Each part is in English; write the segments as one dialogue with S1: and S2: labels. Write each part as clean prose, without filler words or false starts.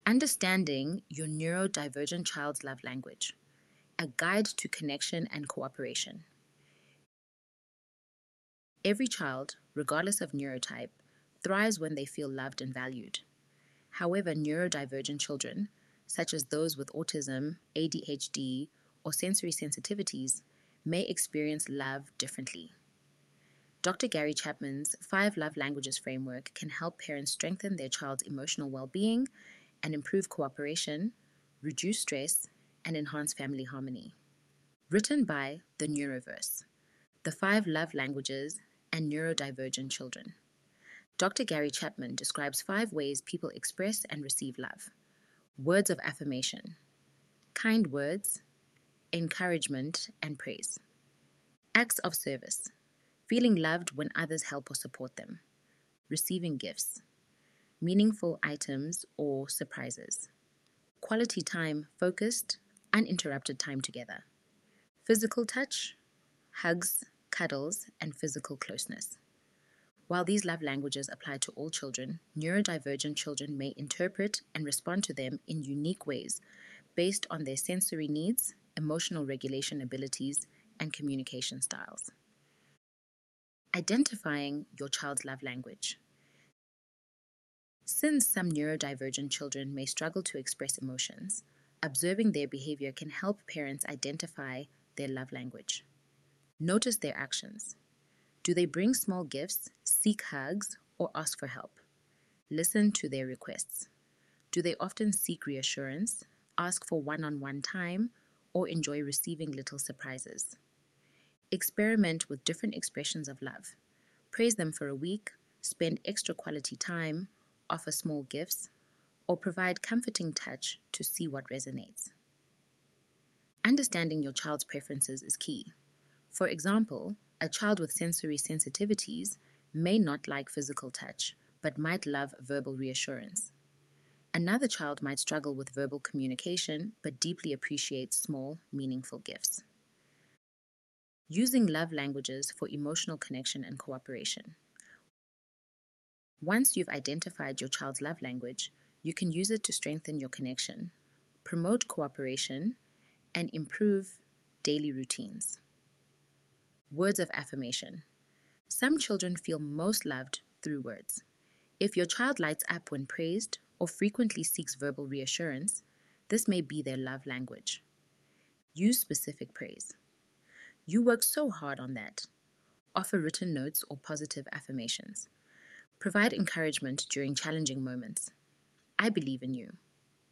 S1: Understanding your neurodivergent child's love language, a guide to connection and cooperation. Every child, regardless of neurotype, thrives when they feel loved and valued. However, neurodivergent children, such as those with autism, ADHD, or sensory sensitivities, may experience love differently. Dr. Gary Chapman's 5 Love Languages framework can help parents strengthen their child's emotional well-being and improve cooperation, reduce stress, and enhance family harmony. Written by The Neuroverse, The 5 Love Languages and Neurodivergent Children. Dr. Gary Chapman describes 5 ways people express and receive love. Words of affirmation, kind words, encouragement and praise. Acts of service, feeling loved when others help or support them. Receiving gifts, meaningful items or surprises. Quality time, focused, uninterrupted time together. Physical touch, hugs, cuddles, and physical closeness. While these love languages apply to all children, neurodivergent children may interpret and respond to them in unique ways based on their sensory needs, emotional regulation abilities, and communication styles. Identifying your child's love language. Since some neurodivergent children may struggle to express emotions, observing their behavior can help parents identify their love language. Notice their actions. Do they bring small gifts, seek hugs, or ask for help? Listen to their requests. Do they often seek reassurance, ask for one-on-one time, or enjoy receiving little surprises? Experiment with different expressions of love. Praise them for a week, spend extra quality time, offer small gifts, or provide comforting touch to see what resonates. Understanding your child's preferences is key. For example, a child with sensory sensitivities may not like physical touch, but might love verbal reassurance. Another child might struggle with verbal communication, but deeply appreciates small, meaningful gifts. Using love languages for emotional connection and cooperation. Once you've identified your child's love language, you can use it to strengthen your connection, promote cooperation, and improve daily routines. Words of affirmation. Some children feel most loved through words. If your child lights up when praised or frequently seeks verbal reassurance, this may be their love language. Use specific praise. You worked so hard on that. Offer written notes or positive affirmations. Provide encouragement during challenging moments. I believe in you.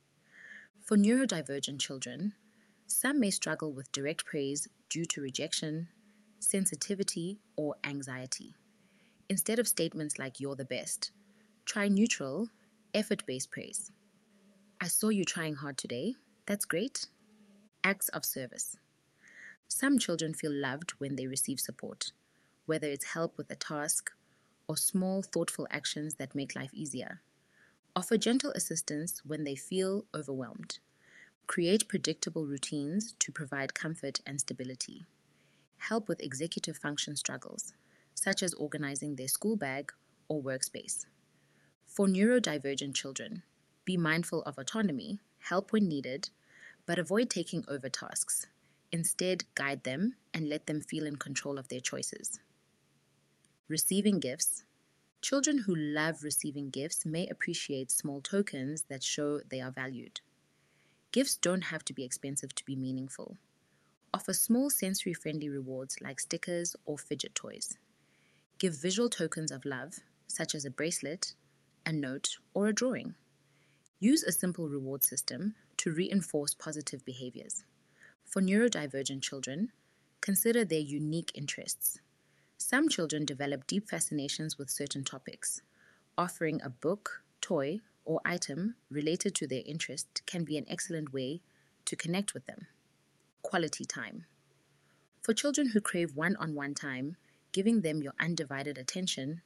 S1: For neurodivergent children, some may struggle with direct praise due to rejection, sensitivity, or anxiety. Instead of statements like "you're the best," try neutral, effort-based praise. I saw you trying hard today. That's great. Acts of service. Some children feel loved when they receive support, whether it's help with a task or small, thoughtful actions that make life easier. Offer gentle assistance when they feel overwhelmed. Create predictable routines to provide comfort and stability. Help with executive function struggles, such as organizing their school bag or workspace. For neurodivergent children, be mindful of autonomy, help when needed, but avoid taking over tasks. Instead, guide them and let them feel in control of their choices. Receiving gifts. Children who love receiving gifts may appreciate small tokens that show they are valued. Gifts don't have to be expensive to be meaningful. Offer small sensory-friendly rewards like stickers or fidget toys. Give visual tokens of love, such as a bracelet, a note, or a drawing. Use a simple reward system to reinforce positive behaviors. For neurodivergent children, consider their unique interests. Some children develop deep fascinations with certain topics. Offering a book, toy, or item related to their interest can be an excellent way to connect with them. Quality time. For children who crave one-on-one time, giving them your undivided attention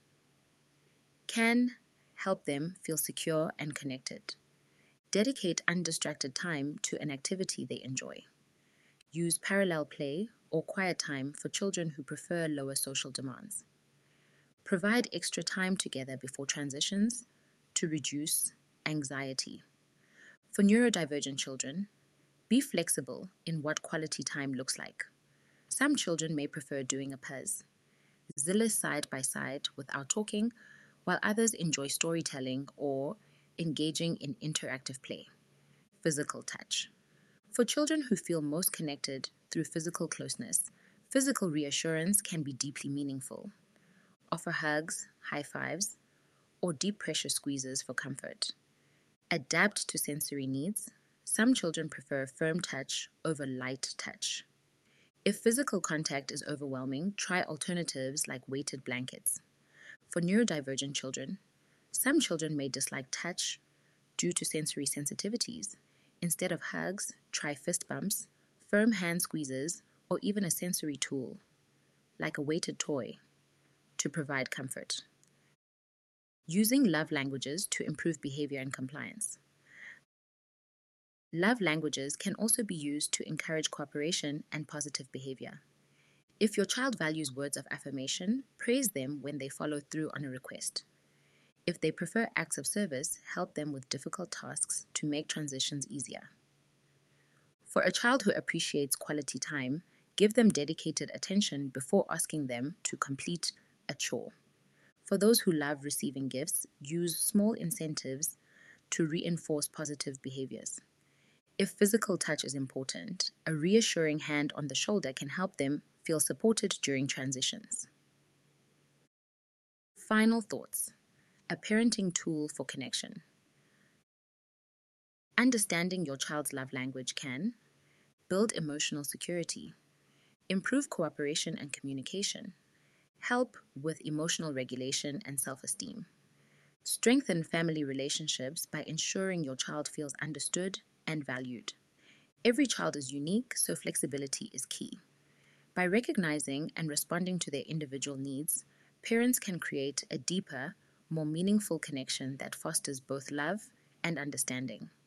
S1: can help them feel secure and connected. Dedicate undistracted time to an activity they enjoy. Use parallel play or quiet time for children who prefer lower social demands. Provide extra time together before transitions to reduce anxiety. For neurodivergent children, be flexible in what quality time looks like. Some children may prefer doing a puzzle, zealous side by side without talking, while others enjoy storytelling or engaging in interactive play. Physical touch. For children who feel most connected through physical closeness, physical reassurance can be deeply meaningful. Offer hugs, high fives, or deep pressure squeezes for comfort. Adapt to sensory needs. Some children prefer firm touch over light touch. If physical contact is overwhelming, try alternatives like weighted blankets. For neurodivergent children, some children may dislike touch due to sensory sensitivities. Instead of hugs, try fist bumps, firm hand squeezes, or even a sensory tool, like a weighted toy, to provide comfort. Using love languages to improve behavior and compliance. Love languages can also be used to encourage cooperation and positive behavior. If your child values words of affirmation, praise them when they follow through on a request. If they prefer acts of service, help them with difficult tasks to make transitions easier. For a child who appreciates quality time, give them dedicated attention before asking them to complete a chore. For those who love receiving gifts, use small incentives to reinforce positive behaviors. If physical touch is important, a reassuring hand on the shoulder can help them feel supported during transitions. Final thoughts. A parenting tool for connection. Understanding your child's love language can build emotional security, improve cooperation and communication, help with emotional regulation and self-esteem, strengthen family relationships by ensuring your child feels understood and valued. Every child is unique, so flexibility is key. By recognizing and responding to their individual needs, parents can create a deeper, more meaningful connection that fosters both love and understanding.